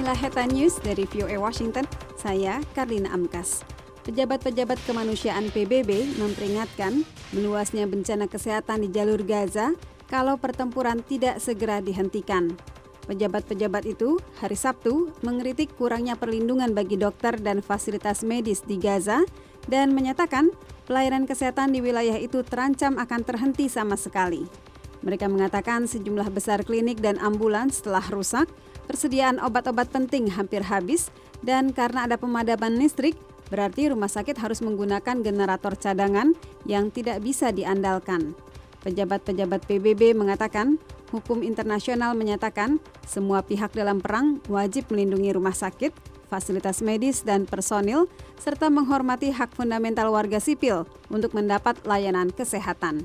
inilah Headline News dari VOA Washington, saya Karlina Amkas. Pejabat-pejabat kemanusiaan PBB memperingatkan meluasnya bencana kesehatan di jalur Gaza kalau pertempuran tidak segera dihentikan. Pejabat-pejabat itu hari Sabtu mengkritik kurangnya perlindungan bagi dokter dan fasilitas medis di Gaza dan menyatakan pelayanan kesehatan di wilayah itu terancam akan terhenti sama sekali. Mereka mengatakan sejumlah besar klinik dan ambulans telah rusak, persediaan obat-obat penting hampir habis, dan karena ada pemadaman listrik, berarti rumah sakit harus menggunakan generator cadangan yang tidak bisa diandalkan. Pejabat-pejabat PBB mengatakan, hukum internasional menyatakan semua pihak dalam perang wajib melindungi rumah sakit, fasilitas medis dan personil, serta menghormati hak fundamental warga sipil untuk mendapat layanan kesehatan.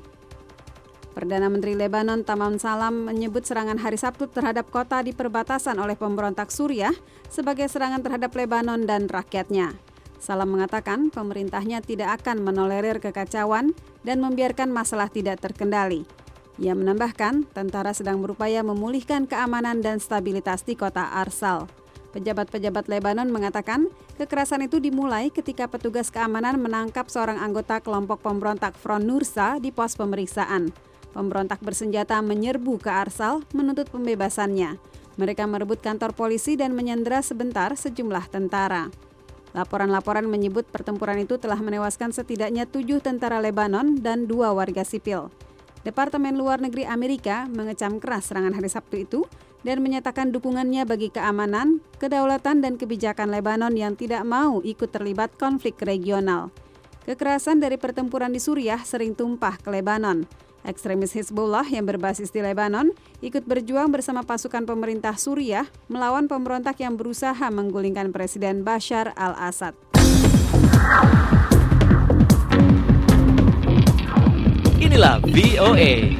Perdana Menteri Lebanon Tamam Salam menyebut serangan hari Sabtu terhadap kota di perbatasan oleh pemberontak Suriah sebagai serangan terhadap Lebanon dan rakyatnya. Salam mengatakan pemerintahnya tidak akan menolerir kekacauan dan membiarkan masalah tidak terkendali. Ia menambahkan tentara sedang berupaya memulihkan keamanan dan stabilitas di kota Arsal. Pejabat-pejabat Lebanon mengatakan kekerasan itu dimulai ketika petugas keamanan menangkap seorang anggota kelompok pemberontak Front Nursa di pos pemeriksaan. Pemberontak bersenjata menyerbu ke Arsal menuntut pembebasannya. Mereka merebut kantor polisi dan menyandera sebentar sejumlah tentara. Laporan-laporan menyebut pertempuran itu telah menewaskan setidaknya 7 tentara Lebanon dan 2 warga sipil. Departemen Luar Negeri Amerika mengecam keras serangan hari Sabtu itu dan menyatakan dukungannya bagi keamanan, kedaulatan dan kebijakan Lebanon yang tidak mau ikut terlibat konflik regional. Kekerasan dari pertempuran di Suriah sering tumpah ke Lebanon. Ekstremis Hizbullah yang berbasis di Lebanon ikut berjuang bersama pasukan pemerintah Suriah melawan pemberontak yang berusaha menggulingkan Presiden Bashar al-Assad. Inilah VOA.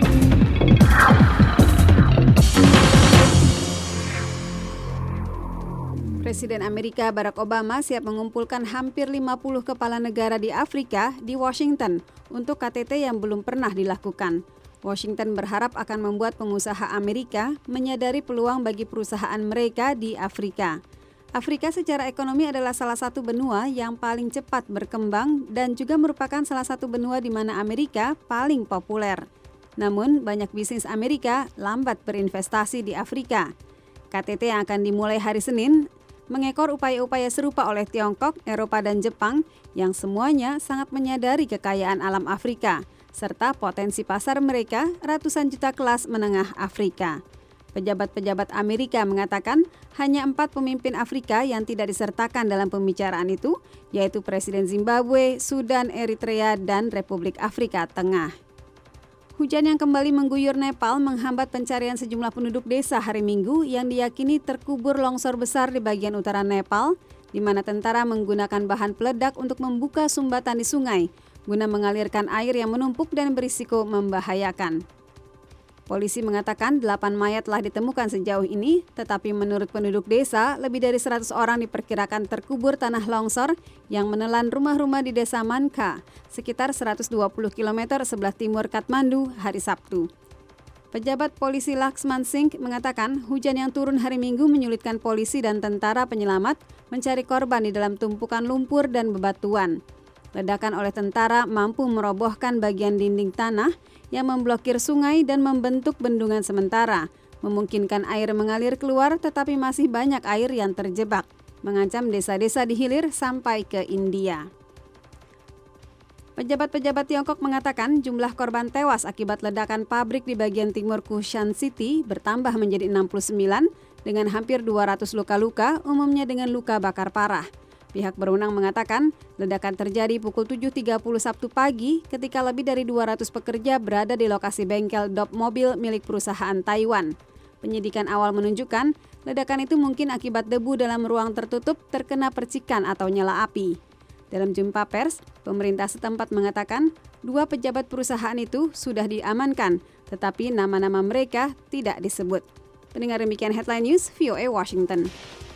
Presiden Amerika Barack Obama siap mengumpulkan hampir 50 kepala negara di Afrika di Washington untuk KTT yang belum pernah dilakukan. Washington berharap akan membuat pengusaha Amerika menyadari peluang bagi perusahaan mereka di Afrika. Afrika secara ekonomi adalah salah satu benua yang paling cepat berkembang dan juga merupakan salah satu benua di mana Amerika paling populer. Namun, banyak bisnis Amerika lambat berinvestasi di Afrika. KTT yang akan dimulai hari Senin mengekor upaya-upaya serupa oleh Tiongkok, Eropa, dan Jepang yang semuanya sangat menyadari kekayaan alam Afrika, serta potensi pasar mereka ratusan juta kelas menengah Afrika. Pejabat-pejabat Amerika mengatakan hanya 4 pemimpin Afrika yang tidak disertakan dalam pembicaraan itu, yaitu Presiden Zimbabwe, Sudan, Eritrea, dan Republik Afrika Tengah. Hujan yang kembali mengguyur Nepal menghambat pencarian sejumlah penduduk desa hari Minggu yang diyakini terkubur longsor besar di bagian utara Nepal, di mana tentara menggunakan bahan peledak untuk membuka sumbatan di sungai, guna mengalirkan air yang menumpuk dan berisiko membahayakan. Polisi mengatakan 8 mayat telah ditemukan sejauh ini, tetapi menurut penduduk desa, lebih dari 100 orang diperkirakan terkubur tanah longsor yang menelan rumah-rumah di desa Manka, sekitar 120 km sebelah timur Kathmandu hari Sabtu. Pejabat polisi Laxman Singh mengatakan hujan yang turun hari Minggu menyulitkan polisi dan tentara penyelamat mencari korban di dalam tumpukan lumpur dan bebatuan. Ledakan oleh tentara mampu merobohkan bagian dinding tanah yang memblokir sungai dan membentuk bendungan sementara, memungkinkan air mengalir keluar tetapi masih banyak air yang terjebak, mengancam desa-desa di hilir sampai ke India. Pejabat-pejabat Tiongkok mengatakan jumlah korban tewas akibat ledakan pabrik di bagian timur Kushan City bertambah menjadi 69 dengan hampir 200 luka-luka, umumnya dengan luka bakar parah. Pihak berwenang mengatakan ledakan terjadi pukul 7.30 Sabtu pagi ketika lebih dari 200 pekerja berada di lokasi bengkel dop mobil milik perusahaan Taiwan. Penyidikan awal menunjukkan ledakan itu mungkin akibat debu dalam ruang tertutup terkena percikan atau nyala api. Dalam jumpa pers, pemerintah setempat mengatakan 2 pejabat perusahaan itu sudah diamankan, tetapi nama-nama mereka tidak disebut. Pendengar demikian Headline News VOA Washington.